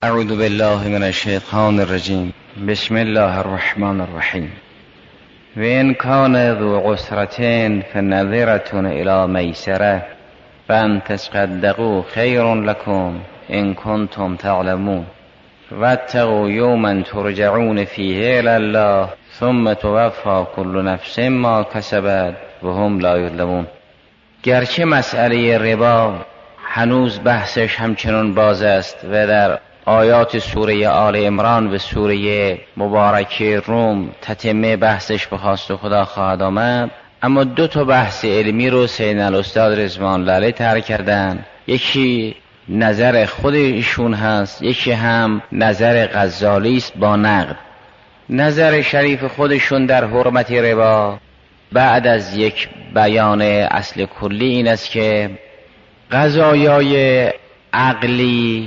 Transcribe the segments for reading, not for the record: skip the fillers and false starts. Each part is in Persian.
اعوذ بالله من الشیطان الرجیم. بسم الله الرحمن الرحیم. و ان کان ذو عسرة فنظرة الی میسرة فان تصدقوا خیر لکم ان کنتم تعلمون واتقوا یوما ترجعون فیه الی الله ثم توفی کل نفس ما کسبت و هم لا یظلمون. گرچه مسئله ربا هنوز بحثش همچنان باز است و در آیات سوره آل عمران و سوره مبارکه روم تتمه بحثش به خواست خدا خواهد آمد، اما دو تا بحث علمی رو سیدنا الاستاد رضوان الله علیه طرح کردن. یکی نظر خود ایشون هست، یکی هم نظر غزالی است با نقد. نظر شریف خودشون در حرمت ربا بعد از یک بیان اصل کلی این است که قضایای عقلی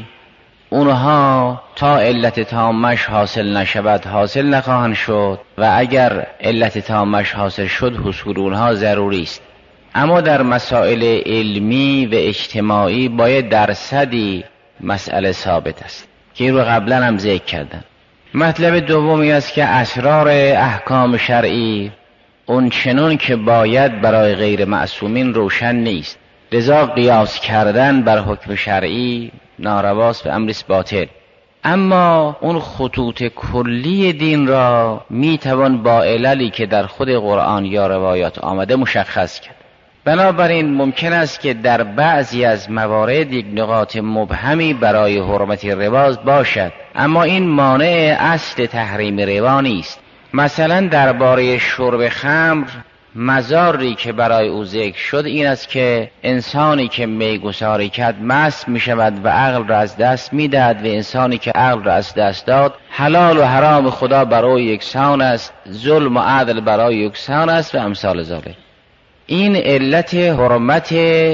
اونها تا علت تامش حاصل نشود حاصل نخواهند شد و اگر علت تامش حاصل شد حصول اونها ضروری است. اما در مسائل علمی و اجتماعی باید درصدی مسئله ثابت است که این رو قبلا هم ذکر کردم. مطلب دومی است که اسرار احکام شرعی اون چنون که باید برای غیر معصومین روشن نیست، لذا قیاس کردن بر حکم شرعی نارواست و امرش باطل. اما اون خطوط کلی دین را میتوان با عللی که در خود قرآن یا روایات آمده مشخص کرد. بنابراین ممکن است که در بعضی از موارد یک نقاط مبهمی برای حرمت ربا باشد، اما این مانع اصل تحریم ربا نیست. مثلا درباره شرب خمر مضاری که برای او ذکر شد این است که انسانی که میگساری کرد مست می شود و عقل را از دست می دهد و انسانی که عقل را از دست داد حلال و حرام خدا برای یکسان است، ظلم و عدل برای یکسان است و امثال ذالک. این علت حرمت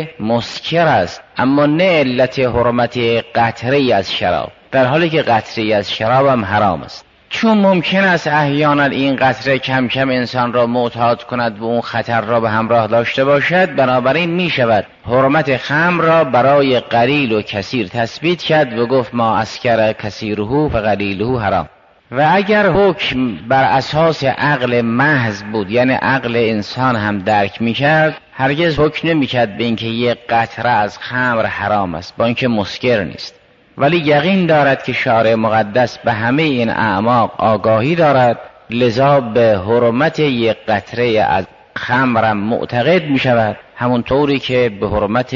مسکر است، اما نه علت حرمت قطره از شراب، در حالی که قطره از شراب هم حرام است. چون ممکن است احیانا این قطره کم کم انسان را معتاد کند و اون خطر را به همراه داشته باشد، بنابراین می شود حرمت خمر را برای قلیل و کثیر تثبیت کرد و گفت ما اسکر کثیره فقلیله حرام. و اگر حکم بر اساس عقل محض بود، یعنی عقل انسان هم درک می کرد، هرگز حکم نمی کرد به اینکه یک قطره از خمر حرام است با اینکه مسکر نیست. ولی یقین دارد که شارع مقدس به همه این اعماق آگاهی دارد، لذا به حرمت یک قطره از خمرم معتقد می شود، همونطوری که به حرمت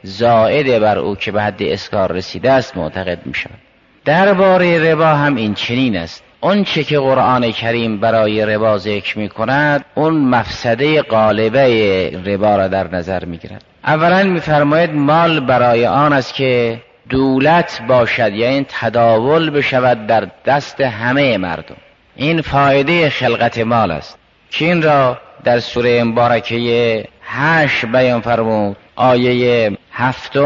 زائد بر او که به حد اسکار رسیده است معتقد می شود. درباره ربا هم این چنین است. اون چه که قرآن کریم برای ربا ذکر می کند اون مفسده غالبه ربا را در نظر می گیرد. اولا می فرماید مال برای آن است که دولت باشد، یعنی تداول بشود در دست همه مردم. این فایده خلقت مال است که این را در سوره مبارکه 8 بیان فرمود. آیه 7: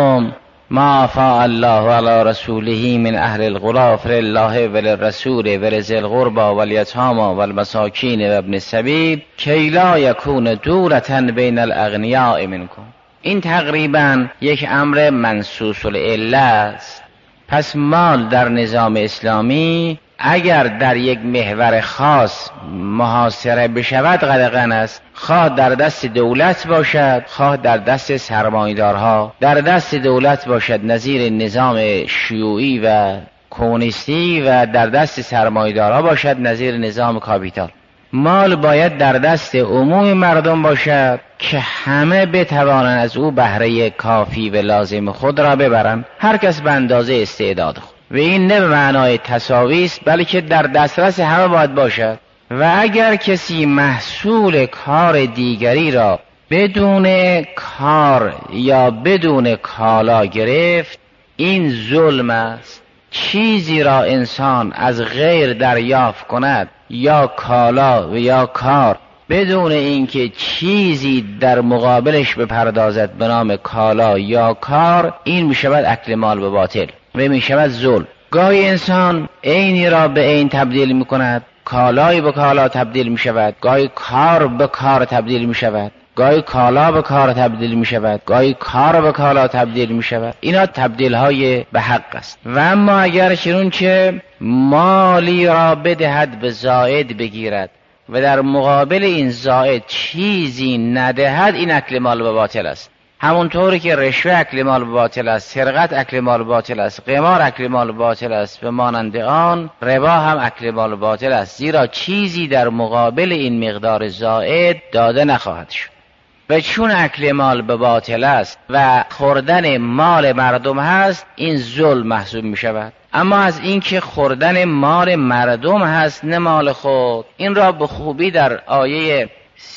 ما افاء الله علی رسوله من اهل القری فلله وللرسول ولذی القربى والیتامی والمساکین و ابن السبیل کی لا یکون دولة بین الاغنیاء منکم. این تقریبا یک امر منصوص العله است. پس مال در نظام اسلامی اگر در یک محور خاص محاصره بشود قدغن است، خواه در دست دولت باشد خواه در دست سرمایه‌دارها. در دست دولت باشد نظیر نظام شیوعی و کمونیستی و در دست سرمایه‌دارها باشد نظیر نظام کاپیتال. مال باید در دست عموم مردم باشد که همه بتوانند از او بهره کافی و لازم خود را ببرند، هر کس به اندازه استعداد خود. و این نه به معنای تساوی است، بلکه در دسترس همه باید باشد. و اگر کسی محصول کار دیگری را بدون کار یا بدون کالا گرفت، این ظلم است. چیزی را انسان از غیر دریافت کند، یا کالا و یا کار، بدون اینکه چیزی در مقابلش بپردازد به نام کالا یا کار، این میشود اکل مال به باطل و میشود ظلم. گاهی انسان عینی را به عین تبدیل میکند، کالایی به کالا تبدیل میشود، گاهی کار به کار تبدیل میشود، گاهی کالا به کار تبدیل می شود، گاهی کار به کالا تبدیل می شود. اینا تبدیل های به حق است. و اما اگر چنانچه مالی را بدهد به زائد بگیرد و در مقابل این زائد چیزی ندهد، این اکل مال به باطل است. همونطوری که رشوه اکل مال به باطل است، سرقت اکل مال به باطل است، قمار اکل مال به باطل است و مانند آن ربا هم اکل مال به باطل است، زیرا چیزی در مقابل این مقدار زائد داده نخواهد شد. و چون اکل مال به باطل است و خوردن مال مردم هست، این ظلم محسوب می شود. اما از اینکه خوردن مال مردم هست نه مال خود، این را به خوبی در آیه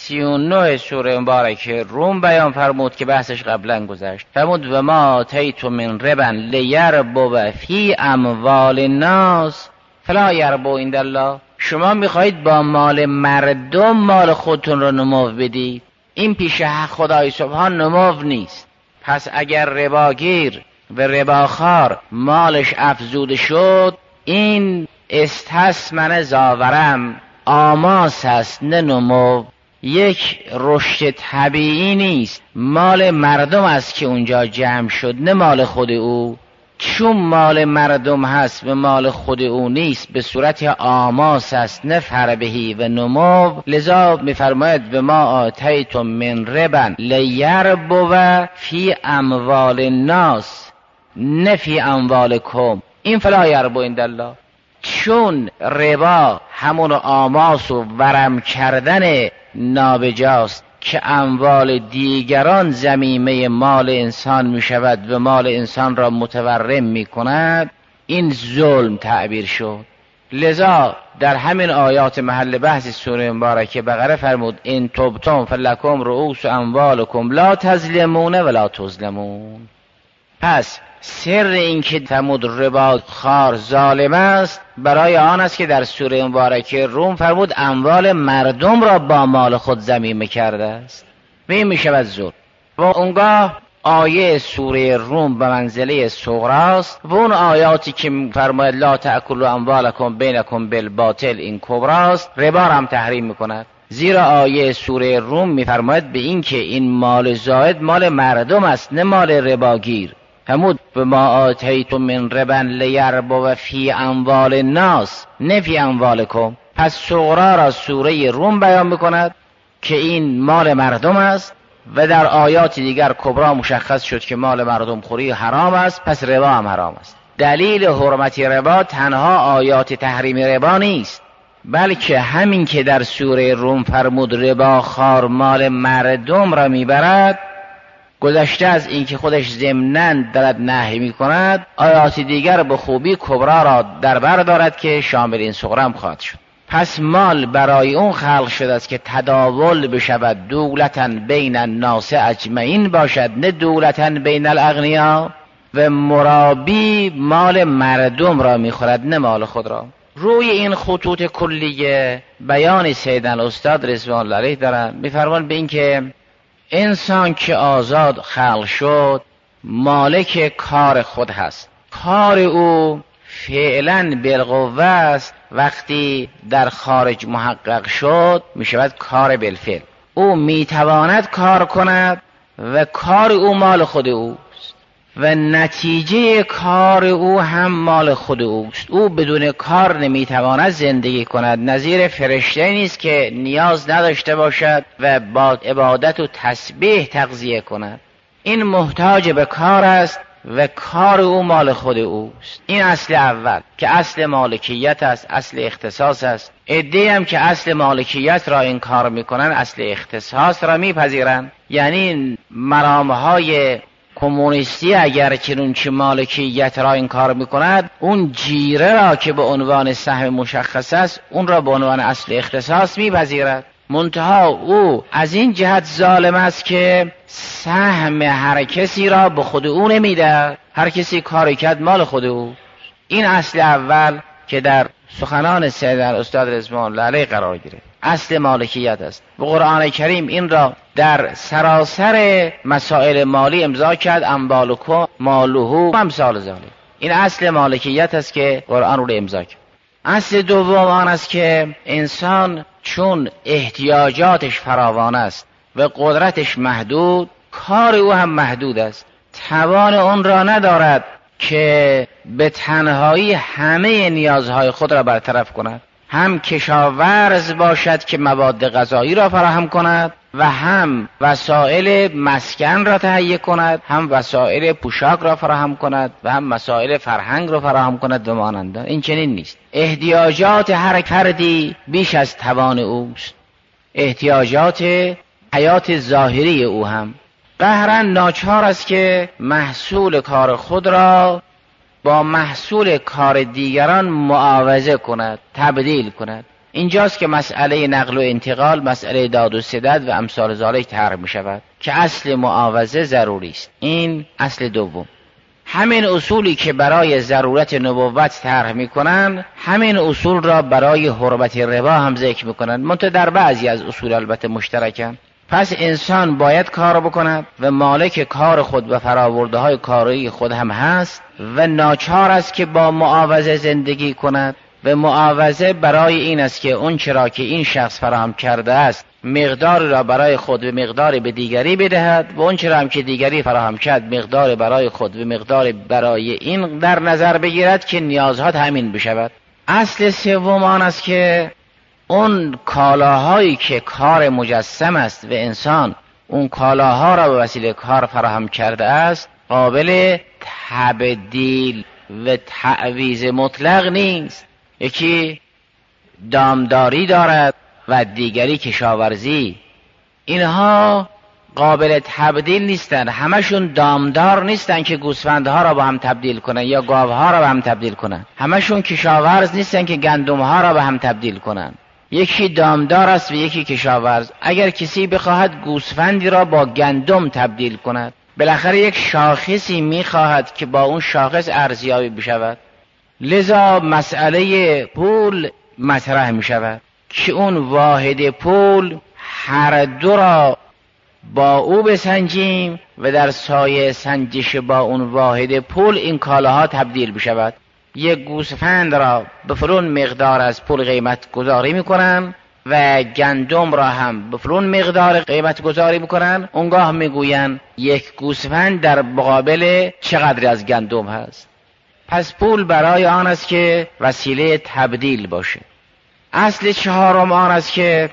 39 سوره مبارکه روم بیان فرمود که بحثش قبلا گذشت. فرمود و ما آتیتم من ربا لیربو فی اموال الناس فلا یربو عند الله. شما میخواهید با مال مردم مال خودتون رو نمو بدید، این پیش خدای سبحان نمو نیست. پس اگر رباگیر و رباخوار مالش افزوده شد، این استثمن زاورم آماس است نه نمو. یک رشد طبیعی نیست، مال مردم است که اونجا جمع شد نه مال خود او. چون مال مردم هست و مال خود او نیست، به صورت آماس است نه فربهی و نمو. لذا میفرماید به ما آتیتم من ربا لیربو فی اموال الناس نه فی اموالکم این فلا یربو عند الله. چون ربا همون آماس و ورم کردن نابجاست که اموال دیگران ضمیمه مال انسان می شود و مال انسان را متورم می کند، این ظلم تعبیر شد. لذا در همین آیات محل بحث سوره مبارکه بقره فرمود ان تبتم فلکم رؤوس اموالکم لا تظلمون ولا تظلمون. پس سر این که فرمود ربا خار ظالم است برای آن است که در سوره مبارکه روم فرمود اموال مردم را با مال خود ضمیمه کرده است و این می شود ظلم. و اونگاه آیه سوره روم به منزله صغراست و اون آیاتی که فرماید لا تأکلوا اموالکم بینکم بالباطل این کبراست، ربا را هم تحریم می کند. زیرا آیه سوره روم می فرماید به این که این مال زائد مال مردم است نه مال رباگیر. فرمود به ما آتیتم من ربا لیربو فی اموال الناس نه فی اموالکم. پس صغرا را سوره روم بیان میکند که این مال مردم است و در آیات دیگر کبرا مشخص شد که مال مردم خوری حرام است، پس ربا هم حرام است. دلیل حرمت ربا تنها آیات تحریم ربا نیست، بلکه همین که در سوره روم فرمود ربا خار مال مردم را میبرد، گذشته از این که خودش ضمناً دارد نهی می کند، آیات دیگر به خوبی کبرا را در بر دارد که شامل این صغرا هم خواهد شد. پس مال برای اون خلق شده است که تداول بشود، دولتاً بین الناس اجمعین باشد نه دولتاً بین الاغنیا. و مرابی مال مردم را می خورد نه مال خود را. روی این خطوط کلیه بیان سیدنا استاد رضوان الله علیه دارند. می‌فرمایند به این که انسان که آزاد خلق شد مالک کار خود هست، کار او فعلا بالقوه است، وقتی در خارج محقق شد می شود کار بالفعل. او می تواند کار کند و کار او مال خود اوست و نتیجه کار او هم مال خود اوست. او بدون کار نمی تواند زندگی کند، نظیر فرشته نیست که نیاز نداشته باشد و با عبادت و تسبیح تغذیه کند. این محتاج به کار است و کار او مال خود اوست. این اصل اول که اصل مالکیت است، اصل اختصاص است. عده‌ای هم که اصل مالکیت را انکار میکنن اصل اختصاص را میپذیرند. یعنی مرامهای کمونیستی اگر چنانچه مالکیت را انکار میکند، اون جیره را که به عنوان سهم مشخص است اون را به عنوان اصل اختصاص میپذیرد. منتها او از این جهت ظالم است که سهم هر کسی را به خود او نمیده. هر کسی کاری کرد مال خود او. این اصل اول که در سخنان سیدنا استاد رضوان الله علیه قرار گرفت، اصل مالکیت است. و قرآن کریم این را در سراسر مسائل مالی امضا کرد، اموالکم مالوه امثال ذالک. این اصل مالکیت است که قرآن رو امضا کرد. اصل دوم آن است که انسان چون احتیاجاتش فراوان است و قدرتش محدود، کار او هم محدود است. توان اون را ندارد که به تنهایی همه نیازهای خود را برطرف کند. هم کشاورز باشد که مواد غذایی را فراهم کند و هم وسایل مسکن را تهیه کند، هم وسایل پوشاک را فراهم کند و هم مسائل فرهنگ را فراهم کند و مانند. این چنین نیست. احتیاجات هر فردی بیش از توان اوست، احتیاجات حیات ظاهری او هم. قهرا ناچار است که محصول کار خود را با محصول کار دیگران معاوضه کند، تبدیل کند. اینجاست که مسئله نقل و انتقال، مسئله داد و ستد و امثال ذالک طرح می شود که اصل معاوضه ضروری است. این اصل دوم. همین اصولی که برای ضرورت نبوت طرح می کنند، همین اصول را برای حرمت ربا هم ذکر می کنند، منتها در بعضی از اصول البته مشترکند. پس انسان باید کار بکند و مالک کار خود و فراورده های کاری خود هم هست و ناچار است که با معاوضه زندگی کند و معاوضه برای این است که اون چرا که این شخص فراهم کرده است مقدار را برای خود و مقدار به دیگری بدهد و اون چرا هم که دیگری فراهم کرد مقدار برای خود و مقدار برای این در نظر بگیرد که نیازها تامین بشود. اصل سوم آن است که اون کالاهایی که کار مجسم است و انسان اون کالاها را به وسیله کار فراهم کرده است قابل تبدیل و تعویض مطلق نیست. یکی دامداری دارد و دیگری کشاورزی، اینها قابل تبدیل نیستند. همشون دامدار نیستند که گوسفندها را با هم تبدیل کنند یا گاوها را با هم تبدیل کنند. همشون کشاورز نیستند که گندمها را با هم تبدیل کنند. یکی دامدار است و یکی کشاورز. اگر کسی بخواهد گوسفندی را با گندم تبدیل کند، بالاخره یک شاخصی میخواهد که با اون شاخص ارزیابی بشود. لذا مسئله پول مطرح می شود که اون واحد پول هر دو را با او بسنجیم و در سایه سنجش با اون واحد پول این کالاها تبدیل بشود. یک گوسفند را به فلان مقدار از پول قیمت گذاری می کنن و گندم را هم به فلان مقدار قیمت گذاری می کنن. اونگاه می گوین یک گوسفند در مقابل چقدر از گندم هست. پس پول برای آن است که وسیله تبدیل باشه. اصل چهارم آن است که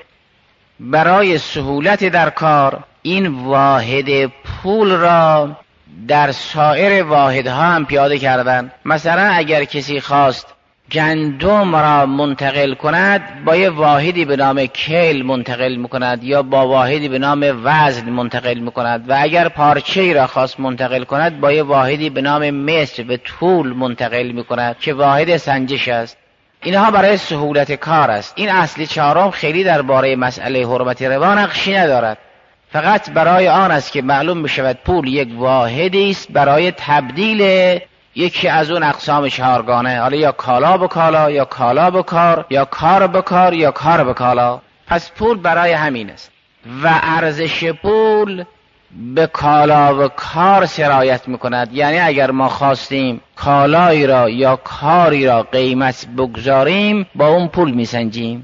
برای سهولت در کار این واحد پول را در سایر واحدها هم پیاده کردن. مثلا اگر کسی خواست گندم را منتقل کند با یه واحدی به نام کیل منتقل میکند یا با واحدی به نام وزن منتقل میکند و اگر پارچه‌ای را خواست منتقل کند با یه واحدی به نام متر به طول منتقل میکند که واحد سنجش است. اینها برای سهولت کار است. این اصل چهارم خیلی درباره مسئله حرمت ربا نقشی ندارد، فقط برای آن است که معلوم بشود پول یک واحدی است برای تبدیل یکی از اون اقسام چهارگانه، حالا یا کالا به کالا یا کالا به کار یا کار به کار یا کار به کالا. پس پول برای همین است و ارزش پول به کالا و کار سرایت میکند. یعنی اگر ما خواستیم کالایی را یا کاری را قیمت بگذاریم با اون پول میسنجیم.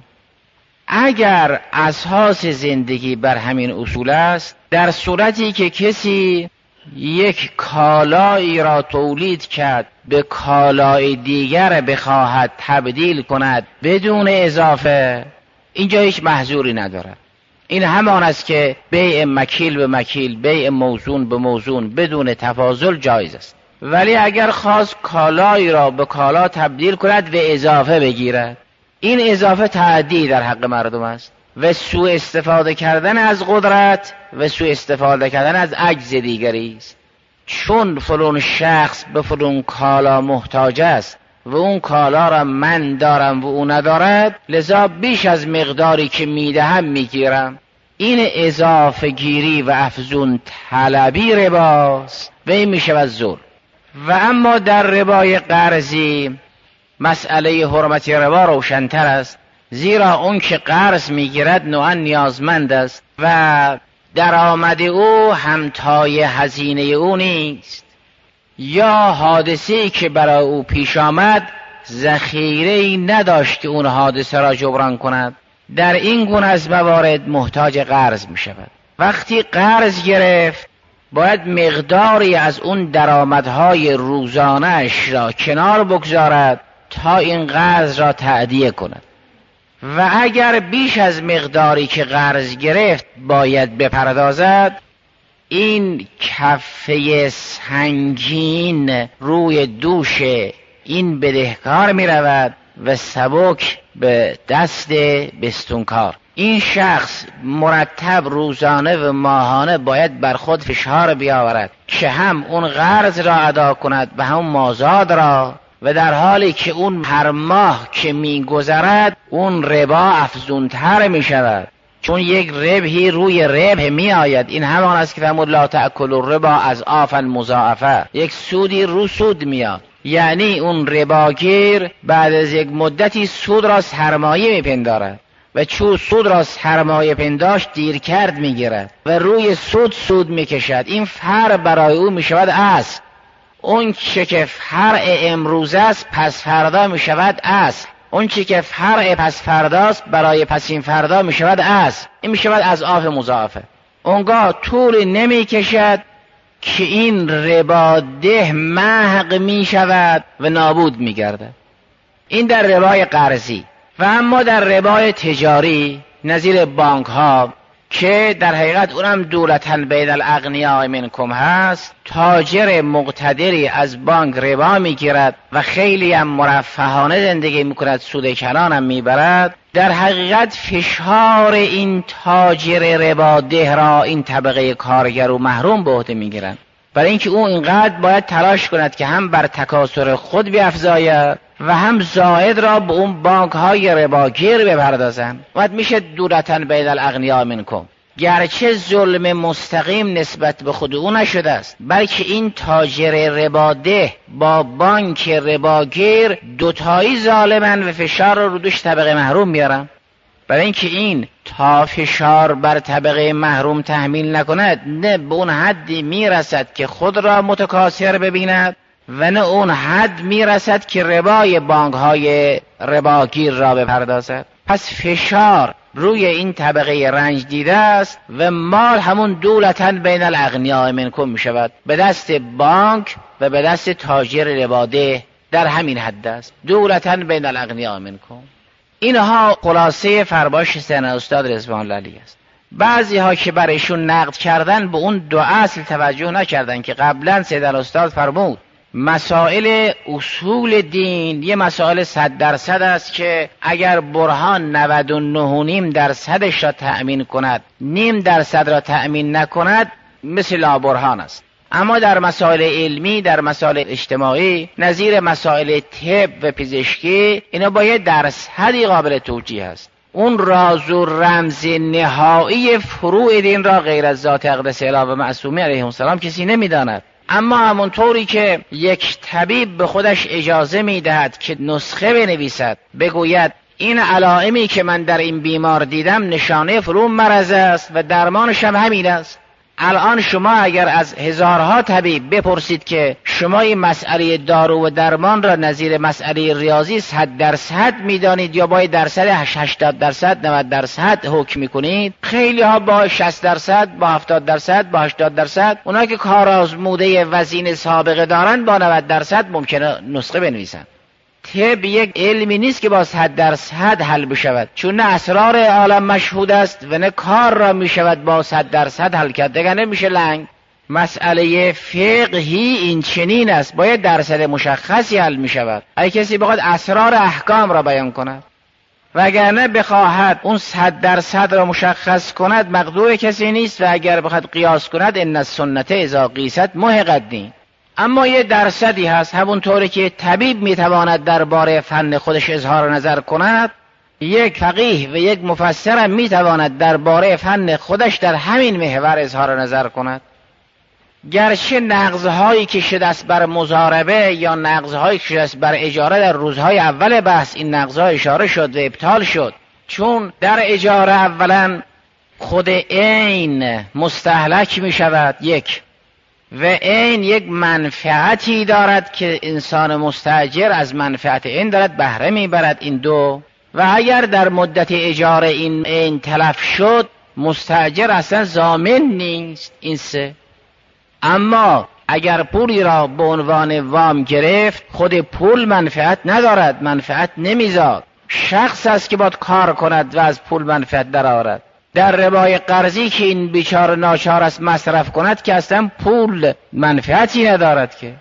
اگر اساس زندگی بر همین اصول است، در صورتی که کسی یک کالایی را تولید کرد به کالای دیگر بخواهد تبدیل کند بدون اضافه، اینجا هیچ محظوری ندارد. این همان است که بیع مکیل به مکیل، بیع موزون به موزون بدون تفاضل جایز است. ولی اگر خواست کالایی را به کالا تبدیل کند و اضافه بگیرد، این اضافه تعدی در حق مردم است و سوء استفاده کردن از قدرت و سوء استفاده کردن از عجز دیگری است. چون فلان شخص به فلان کالا محتاج است و اون کالا را من دارم و او ندارد، لذا بیش از مقداری که میدهم میگیرم. این اضافه گیری و افزون طلبی رباست و این میشود ظلم. و اما در ربای قرضی مسئله حرمت ربا روشن‌تر است، زیرا اون که قرض میگیرد نوعا نیازمند است و درآمد او همتای هزینه او نیست، یا حادثه‌ای که برای او پیش آمد ذخیره‌ای نداشت که اون حادثه را جبران کند. در این گونه از موارد محتاج قرض می شود. وقتی قرض گرفت باید مقداری از اون درآمدهای روزانه‌اش را کنار بگذارد تا این قرض را تأدیه کند و اگر بیش از مقداری که قرض گرفت باید بپردازد، این کفه سنگین روی دوش این بدهکار می رود و سبک به دست بستونکار. این شخص مرتب روزانه و ماهانه باید بر خود فشار بیاورد که هم اون قرض را ادا کند و هم مازاد را، و در حالی که اون هر ماه که میگذرد اون ربا افزونتر می شود، چون یک ربحی روی ربح می آید. این همان است که فرمود لا تأکلوا الربا اضعافا مضاعفه، یک سودی رو سود میاد. یعنی اون رباگیر بعد از یک مدتی سود را سرمایه میپندارد و چون سود را سرمایه پنداشت دیر کرد میگیرد و روی سود میکشد. این فرع برای او میشود اصل. اون چه که فرع امروز است پس فردا میشود اصل. اون چی که فرع پس فرداست برای پسین فردا می شود اصل. این می شود اضعاف مضاعفه. اونگاه طول نمی کشد که این رباده محق می شود و نابود می گردد. این در ربای قرضی. و اما در ربای تجاری نظیر بانک ها که در حقیقت اونم دولتاً بین الاغنیاء منکم هست، تاجر مقتدری از بانک ربا میگیرد و خیلی هم مرفهانه زندگی میکند، سود کلان هم میبرد. در حقیقت فشار این تاجر رباده را این طبقه کارگر و محروم به عهده میگیرند، برای اینکه او اینقدر باید تلاش کند که هم بر تکاثر خود بیفزاید و هم زائد را به اون بانک های رباگیر بپردازن. وقت میشه دولتاً بین الاغنیاء منکم. گرچه ظلم مستقیم نسبت به خود او نشده است، بلکه این تاجر رباده با بانک رباگیر دوتایی ظالمن و فشار رو دوش طبقه محروم میارن. برای اینکه این تا فشار بر طبقه محروم تحمیل نکند، نه به اون حدی میرسد که خود را متکاثر ببیند و نه اون حد میرسد که ربای بانک های رباگیر را بپردازد. پس فشار روی این طبقه رنج دیده است و مال همون دولتاً بین الاغنیاء منکم می شود، به دست بانک و به دست تاجر رباده در همین حد است. دولتاً بین الاغنیاء منکم. اینها خلاصه فرمایش سیدنا استاد رضوان الله علیه است. بعضی ها که برایشون نقد کردن به اون دو اصل توجه نکردن که قبلا سیدنا استاد فرمود مسائل اصول دین یه مسائل 100% است که اگر برهان 99.5% را تأمین کند 0.5% را تأمین نکند مثل لا برهان است. اما در مسائل علمی، در مسائل اجتماعی نظیر مسائل طب و پزشکی اینا باید درصدی قابل توجیه است. اون راز و رمز نهایی فروع دین را غیر از ذات اقدس اله و معصومی علیهم السلام کسی نمیداند. اما همونطوری که یک طبیب به خودش اجازه میدهد که نسخه بنویسد، بگوید این علائمی که من در این بیمار دیدم نشانه فروع مرض است و درمانش هم همین است. الان شما اگر از هزارها طبیب بپرسید که شما این مسئله دارو و درمان را نظیر مسئله ریاضی 100% میدانید یا باید درصد 80%، 90% حکم میکنید، خیلی ها با 60%، با 70%، با 80%، اونا که کار آزموده وزین سابقه دارن با 90% ممکنه نسخه بنویسن. طب یک علمی نیست که با 100% حل بشود، چون نه اسرار عالم مشهود است و نه کار را می شود با 100% حل کرد، دیگر نمیشه لنگ. مسئله فقهی این چنین است، باید درصد مشخصی حل می شود. اگه کسی بخواد اسرار احکام را بیان کند وگرنه بخواهد اون 100% را مشخص کند مقدور کسی نیست، و اگر بخواد قیاس کند ان السنة اذا قیست محقت دین. اما یه درصدی هست، همونطوری که طبیب میتواند درباره فن خودش اظهار نظر کند، یک فقیه و یک مفسر هم میتواند درباره فن خودش در همین محور اظهار نظر کند. گرچه نقض‌هایی که شده است بر مضاربه یا نقض‌هایی که شده است بر اجاره در روزهای اول بحث این نقض‌ها اشاره شد و ابطال شد، چون در اجاره اولا خود عین مستهلک می شود یک، و این یک منفعتی دارد که انسان مستاجر از منفعت این دارد بهره میبرد، این دو. و اگر در مدت اجاره این تلف شد مستاجر اصلا ضامن نیست این سه. اما اگر پولی را به عنوان وام گرفت، خود پول منفعت ندارد، منفعت نمیزاد، شخص است که باید کار کند و از پول منفعت درآورد. در ربای قرضی که این بیچاره ناچار است مصرف کند که اصلا پول منفعتی ندارد که.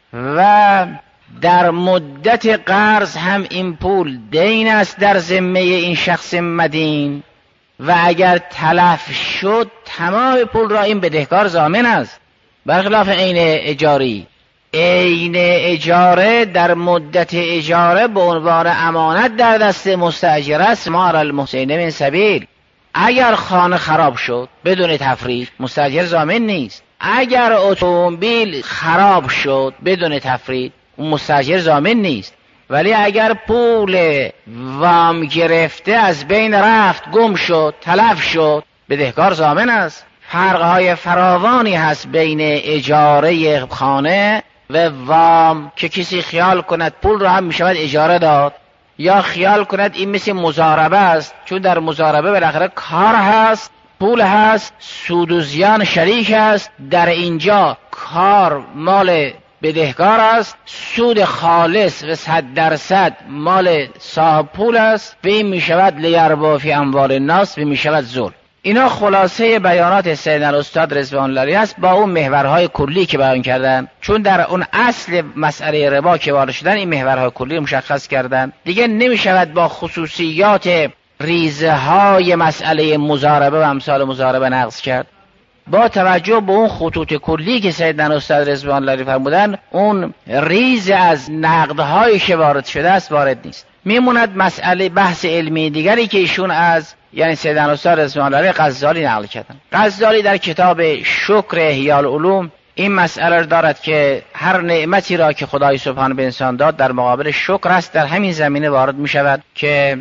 و در مدت قرض هم این پول دین است در ذمه این شخص مدین و اگر تلف شد تمام پول را این بدهکار ضامن است، برخلاف عین اجاری. عین اجاره در مدت اجاره به عنوان امانت در دست مستاجر است. ما علی المحسنین من سبیل. اگر خانه خراب شد بدون تفریط مستاجر ضامن نیست. اگر اتومبیل خراب شد بدون تفریط اون مستاجر ضامن نیست. ولی اگر پول وام گرفته از بین رفت، گم شد، تلف شد، بدهکار ضامن است. فرقهای فراوانی هست بین اجاره خانه و وام که کسی خیال کند پول را هم می شود اجاره داد، یا خیال کند این مثل مضاربه است، چون در مضاربه بالاخره کار هست، پول هست، سود و زیان شریک است. در اینجا کار مال بدهکار است، سود خالص و 100% مال صاحب پول است و این می شود لیربا فی اموال الناس و می شود ظلم. اینا خلاصه بیانات سید الاستاد رضوان الله علیه است با اون محورهای کلی که بیان کردن، چون در اون اصل مسئله ربا که وارد شدن این محورهای کلی رو مشخص کردن. دیگه نمی شود با خصوصیات ریزه های مسئله مضاربه و امثال مضاربه نقض کرد. با توجه به اون خطوط کلی که سید الاستاد رضوان الله علیه فرمودن، اون ریز از نقدهای که وارد شده است وارد نیست. میموند مسئله بحث علمی دیگری که ایشون از یعنی سید الاستاد رضوان الله علیه غزالی نقل کردن. غزالی در کتاب شکر احیاء العلوم این مسئله دارد که هر نعمتی را که خدای سبحانه به انسان داد در مقابل شکر است، در همین زمینه وارد می شود که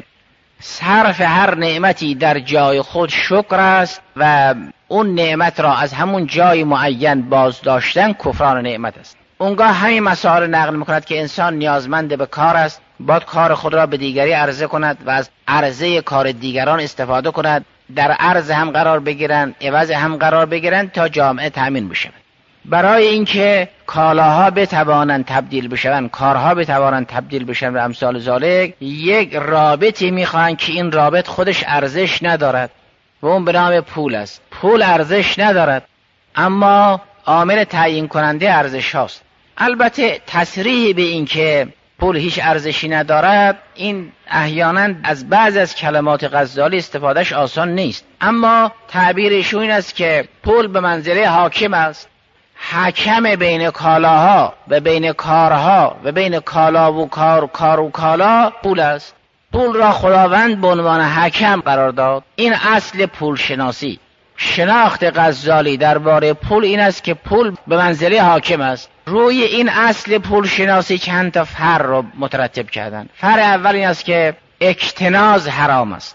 صرف هر نعمتی در جای خود شکر است و اون نعمت را از همون جای معین باز داشتن کفران نعمت است. اونگاه همین مسائل نقل میکند که انسان نیازمند به کار است، باید کار خود را به دیگری عرضه کند و از عرضه کار دیگران استفاده کند، در عرض هم قرار بگیرند، عوض هم قرار بگیرند تا جامعه تامین بشه. برای اینکه کالاها بتوانند تبدیل بشوند، کارها بتوانند تبدیل بشوند و امثال ذالک، یک رابطی میخواهند که این رابط خودش ارزش ندارد و اون به نام پول است. پول ارزش ندارد اما عامل تعیین کننده ارزش هاست. البته تصریح به این که پول هیچ ارزشی ندارد، این احیانا از بعض از کلمات غزالی استفادهش آسان نیست، اما تعبیرشون این است که پول به منزله حاکم است، حکم بین کالاها و بین کارها و بین کالا و کار و کالا پول است. پول را خداوند به عنوان حکم قرار داد. این اصل پول شناسی. شناخت غزالی درباره پول این است که پول به منزله حاکم است. روی این اصل پول شناسی چند تا فرع را مترتب کردن. فرع اول این است که اکتناز حرام است،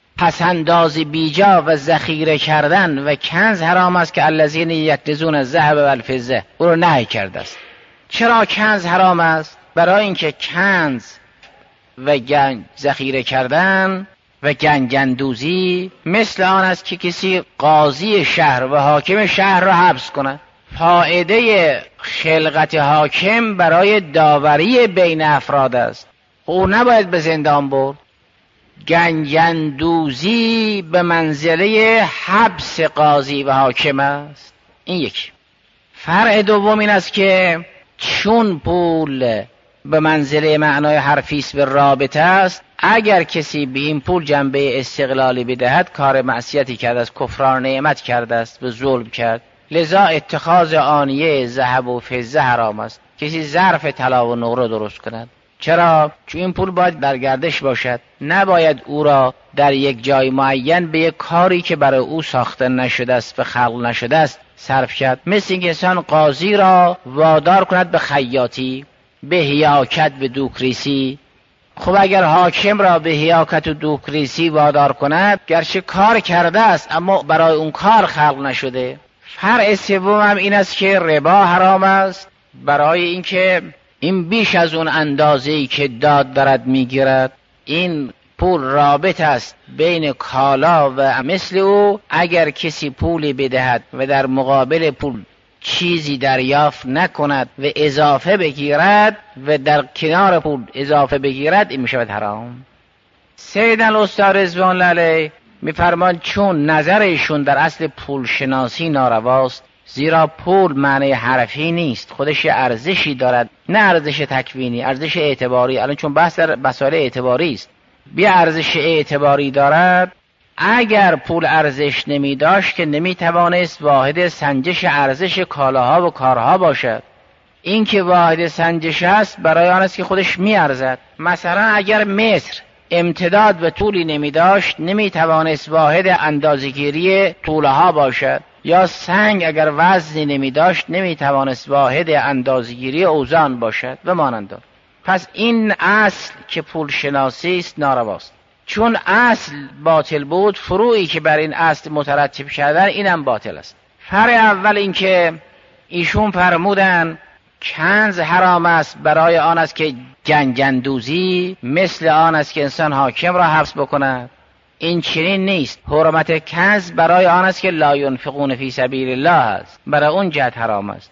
پسنداز بیجا و ذخیره کردن و کنز حرام است که الذین یکنزون الذهب والفضه او را نهی کرده است. چرا کنز حرام است؟ برای اینکه کنز و ذخیره کردن و گنجندوزی مثل آن است که کسی قاضی شهر و حاکم شهر را حبس کند. فایده خلقت حاکم برای داوری بین افراد است، او نباید به زندان برد. گنجندوزی به منزله حبس قاضی و حاکم است. این یک. فرع دوم این است که چون پول به منزله معنای حرفی است به رابطه است، اگر کسی به این پول جنبه استقلالی بدهد کار معصیتی کرده است، کفران نعمت کرده است و ظلم کرد. لذا اتخاذ آنیه ذهب و فضه حرام است. کسی ظرف طلا و نقره درست کند. چرا؟ چون این پول باید در گردش باشد، نباید او را در یک جای معین به یک کاری که برای او ساخته نشده است و خلق نشده است صرف کرد. مثل اینکه انسان قاضی را وادار کند به خیاطی، به حیاکت و دوکریسی. خب اگر حاکم را به حیاکت و دوکریسی وادار کند، گرچه کار کرده است اما برای اون کار خلق نشده. فرع سوم هم این است که ربا حرام است، برای اینکه این بیش از اون اندازه‌ای که داد دارد میگیرد. این پول رابط است بین کالا و مثل او. اگر کسی پولی بدهد و در مقابل پول چیزی دریافت نکند و اضافه بگیرد و در کنار پول اضافه بگیرد، این میشود حرام. سیدنا الاستاد رضوان الله علیه میفرمان چون نظرشون در اصل پول شناسی نارواست، زیرا پول معنی حرفی نیست، خودش ارزشی دارد، نه ارزش تکوینی، ارزش اعتباری. الان چون بحث در مسائل اعتباری است، بیا ارزش اعتباری دارد. اگر پول ارزش نمی داشت که نمی توانست واحد سنجش ارزش کالاها و کارها باشد. این که واحد سنجش است برای آن است که خودش می ارزد. مثلا اگر مصر امتداد و طولی نمی داشت، نمی توانست واحد اندازه‌گیری طولها باشد. یا سنگ اگر وزنی نمی داشت، نمی توانست واحد اندازه‌گیری اوزان باشد و مانند آن. پس این اصل که پول شناسی است نارواست. چون اصل باطل بود، فروعی که بر این اصل مترتب شدن اینم باطل است. فرع اول این که ایشون فرمودن کنز حرام است برای آن است که گنجندوزی مثل آن است که انسان حاکم را حبس بکند. این چنین نیست. حرمت کنز برای آن است که لا ينفقون فی سبیل الله است، برای اون جهت حرام است.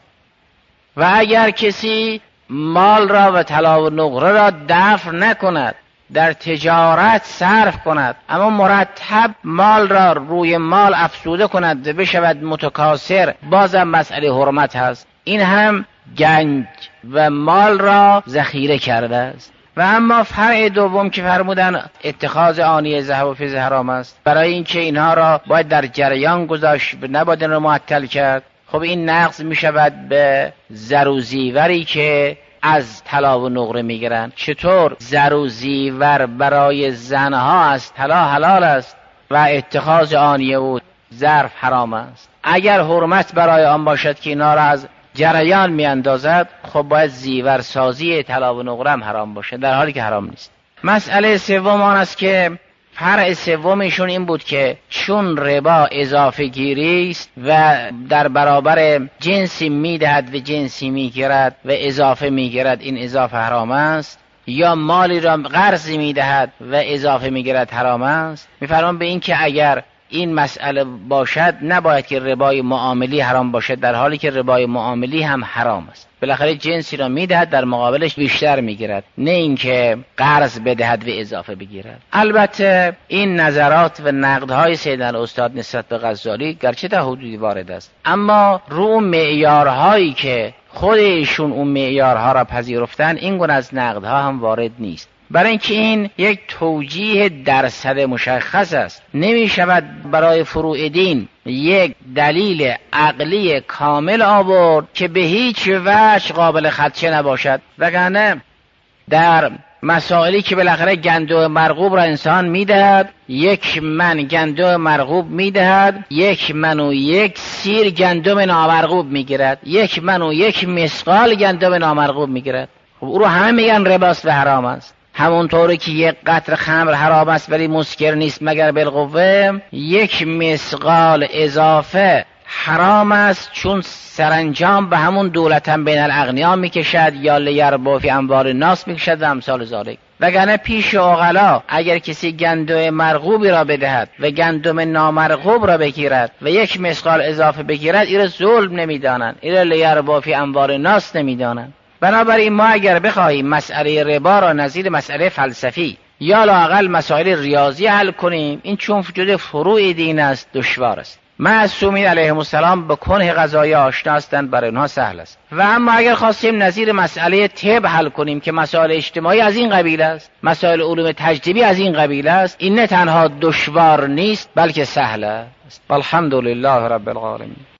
و اگر کسی مال را و طلا و نقره را دفع نکند، در تجارت صرف کند، اما مرتب مال را روی مال افزوده کند و بشود متکاثر، بازم مسئله حرمت هست. این هم گنج و مال را ذخیره کرده است. و اما فرع دوم که فرمودن اتخاذ آنیه ذهب و فضه حرام است، برای اینکه اینها را باید در جریان گذاشت، نباید این را معطل کرد. خب این نقض می شود به زر و زیوری که از طلا و نقره میگیرن. چطور؟ زر و زیور برای زنها است، طلا حلال است و اتخاذ آنیه و ظرف حرام است. اگر حرمت برای آن باشد که اینا را از جریان میاندازد، خب باید زیور سازی طلا و نقره هم حرام باشه، در حالی که حرام نیست. مسئله سوم آن است که فرع سومشون این بود که چون ربا اضافه گیری است و در برابر جنسی میدهد و جنسی میگیرد و اضافه میگیرد، این اضافه حرام است. یا مالی را قرض میدهد و اضافه میگیرد، حرام است. میفرمان به این که اگر این مسئله باشد نباید که ربای معاملی حرام باشد، در حالی که ربای معاملی هم حرام است. بالاخره جنسی را میدهد، در مقابلش بیشتر میگیرد، نه اینکه قرض بدهد و اضافه بگیرد. البته این نظرات و نقدهای سیدنا استاد نسبت به غزالی گرچه تا حدودی وارد است، اما رو معیارهایی که خودشون اون معیارها را پذیرفتن، این گونه از نقدها هم وارد نیست. برای اینکه این یک توجیه درصد مشخص است. نمی شود برای فروع دین یک دلیل عقلی کامل آورد که به هیچ وجه قابل خدشه نباشد. وگرنه در مسائلی که بالاخره گندم مرغوب را انسان میدهد، 1 من گندم مرغوب میدهد، 1 من و 1 سیر گندم نامرغوب میگیرد، 1 من و 1 مسقال گندم نامرغوب میگیرد. خب او رو همه میگن رباست و حرام است. همونطوری که 1 قطره خمر حرام است ولی مسکر نیست مگر بالقوه، 1 مسقال اضافه حرام است، چون سرانجام به همون دولتن بین الاغنیا میکشد یا لیربو فی اموال الناس میکشد و امثال ذالک. وگرنه پیش عقلا اگر کسی گندم مرغوبی را بدهد و گندم نامرغوب را بگیرد و 1 مسقال اضافه بگیرد، این را ظلم نمیدانند، این را لیربو فی اموال الناس نمیدانند. بنابراین ما اگر بخواهیم مسئله ربا را نظیر مسئله فلسفی یا لااقل مسائل ریاضی حل کنیم، این چون وجود فروع دین است دشوار است. معصومین علیهم السلام به کنه قضایی آشنا هستند، برای اونها سهل است. و اما اگر خواستیم نظیر مسئله طب حل کنیم که مسائل اجتماعی از این قبیل است، مسائل علوم تجربی از این قبیل است، این نه تنها دشوار نیست بلکه سهل است. الحمدلله رب العالمین.